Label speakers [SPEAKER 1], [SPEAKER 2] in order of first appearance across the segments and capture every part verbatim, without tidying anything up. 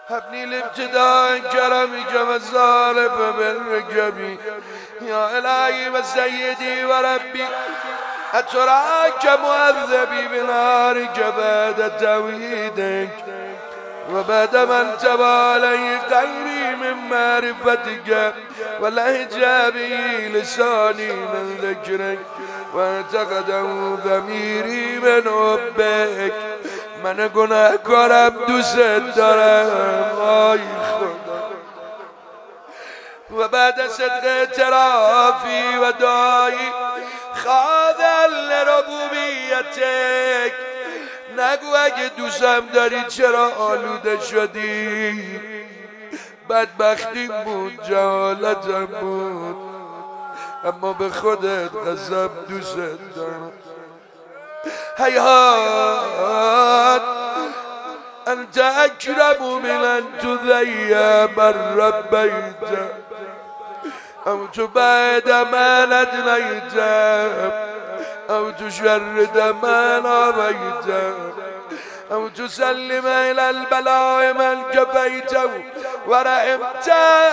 [SPEAKER 1] هبني الابتداء كرمك والزالف بالرقبي يا إلهي وسيدي وربي أتراك مؤذبي بنارك بعد توحيدك وبعد ما انتبه علي غيري من معرفتك ولهجابي لساني من ذكرك واعتقده ضميري من حبك من گناهکارم دوست دارم آی خدا و بعد صدق اعترافی و دعایی خاضع لربوبیتک نگو اگه دوستم داری چرا آلوده شدی بدبختی بود جهالتم بود اما به خودت قسم دوست دارم هیهات انت اکرم من ان تذیب ربیت او تبعد من ادنیت او تشرد من آبیت او تسلم الى البلاء من كفيت ورحمت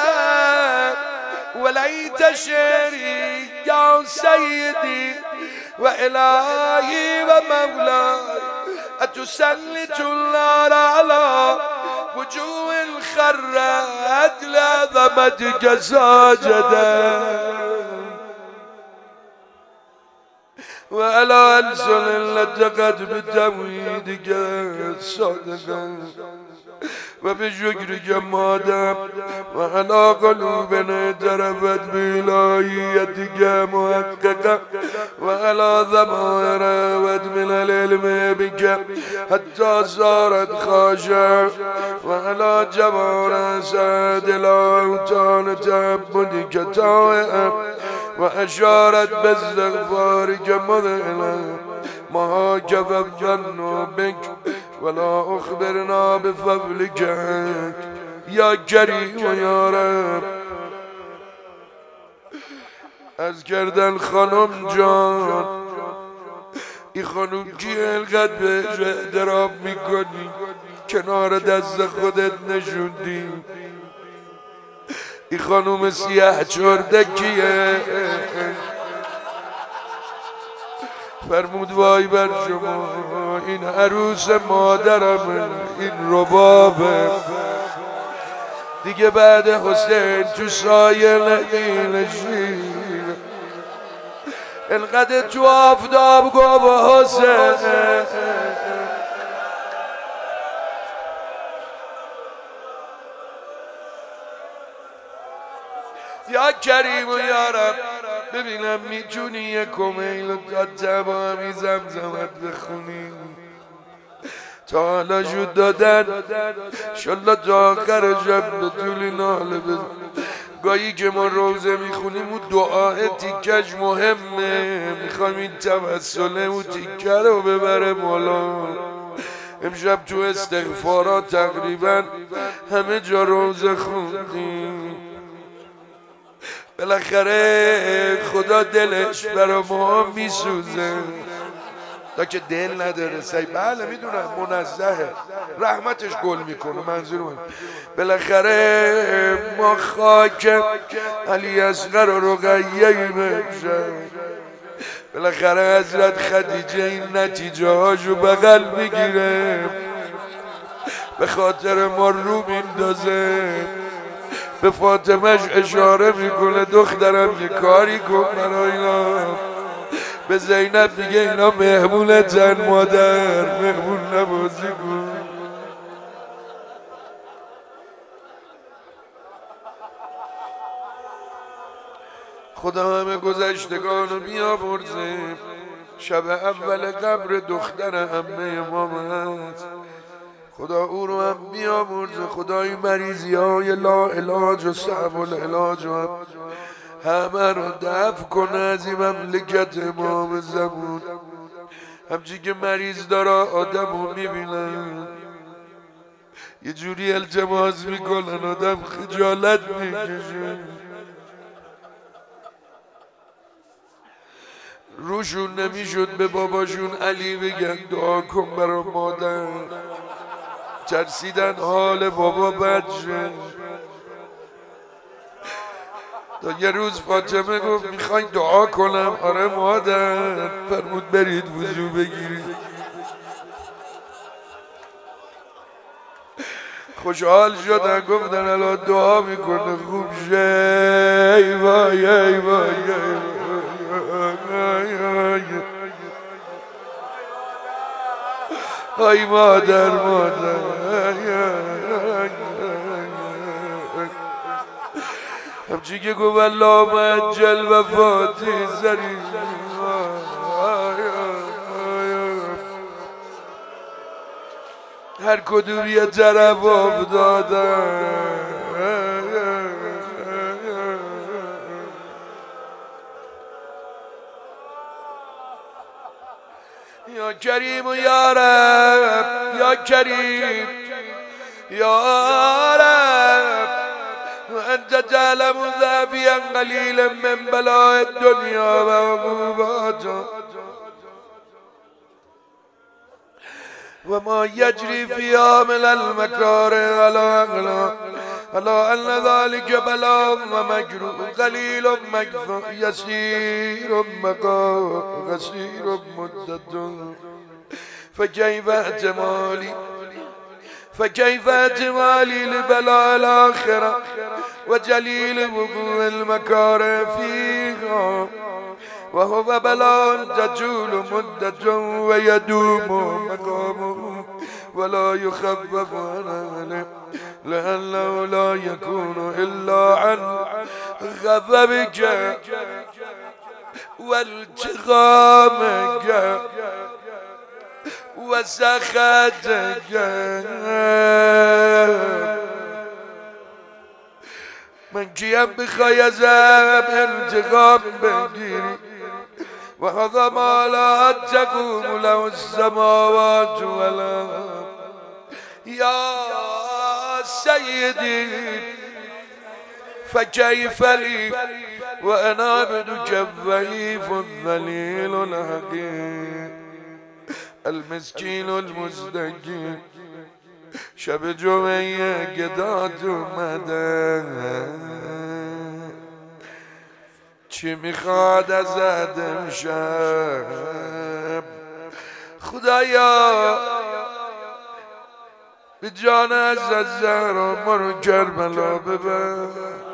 [SPEAKER 1] وليت شعري يا سيدي وإلهي ومولاي أتسلط النار على وجوه خرت لعظمتك ساجدا وعلى ألسن لتقت بتوحيدك صادقا وبشكرك مادام وعلى قلوبنا ترفت بإلهيتك محققة وعلى ضمائر من العلم بك حتى صارت خاشعة وعلى جبار سعد الأوطان تعبدك طائعة وأشارت باستغفارك مذهلا ما كفف بك ولا أخبرنا بفضلك يا كريم يا رب از کردن خانم جان این خانم کیه القدر بهش احترام میکنی کنار دست خودت نشوندی این خانم سیاه چرده کیه فرمود وای بر شما این عروس مادرم این ربابه دیگه بعد حسین تو سایه نمی‌نشینه انقدر تو آفتاب گو به حسین یا کریم و یا رب ببینم میتونی یک کمیل تا تمامی زمزمت بخونی تا حالا جود دادن شالله تا آخر شب به طول ناله بزن گاهی که ما روزه میخونیم و دعای تیکش مهمه میخوایم این توسله و تیکه رو ببره بالا امشب تو استغفارات تقریبا همه جا روزه خوندیم بالاخره خدا دلش برا ما میسوزه تا که دل نداره سی بله میدونم منزهه رحمتش گل میکنه منظور من بالاخره ما خاک علی اصغر و رقیه بشه بالاخره حضرت خدیجه این نتیجه هاشو بغل میگیره به خاطر ما رو میندازه به فاطمهش اشاره میکنه دخترم یه کاری کن برای اینا به زینب میگه اینا مهمونتن مادر مهمون نبازی کن خدا همه گذشتگان رو بیامرزه شب اول قبر دختر عمه ما هست خدا او رو هم بیامرزه خدای مریضی های لا علاج و صعب العلاج و هم همه رو دفع کنه از این مملکت امام زمان همچی که مریض داره آدم رو میبینن یه جوری التماس میکنن آدم خجالت میکشه روشون نمیشد به باباشون علی بگن دعا کن برا مادر ترسیدن حال بابا بد شه. تا یه روز فاطمه گفت میخواین دعا کنم؟ آره مادر. فرمود برید وضو بگیرید. خوشحال شدن، گفتن الان دعا میکنه خوب شه. ای وای ای وای ای مادر مادر همچی که گفت الله مجل وفاتی زری هر کدوم یه طرف افتادن. یا کریم و یا رب یا کریم یا رب انت تعلم ذابی قلیل من بلاء الدنیا و عقوباتها و ما یجری فیها من المکاره علی على ان ذلك بلاء و مجروح قلیل مكث یسیر مقا قصیر مدت فكيف احتمالی فكيف احتمالي لبلاء الآخرة وجليل وقوع المكاره فيها وهو بلاء تجول مدة ويدوم مقامه ولا يخفف عنه لأنه لا يكون إلا عن غضبك والتغامك وسخطك. من کیم بخوای ازم انتقام بگیری و هذا ما لا تقوم له السماوات والارض یا سیدی فكيف لي وانا عبدك الضعيف الذليل الحقير المسكين المستكين. شب جمعه گدات اومده چی میخواد ازت امشب؟ خدایا به جان عزت زهرا ما رو کربلا ببر.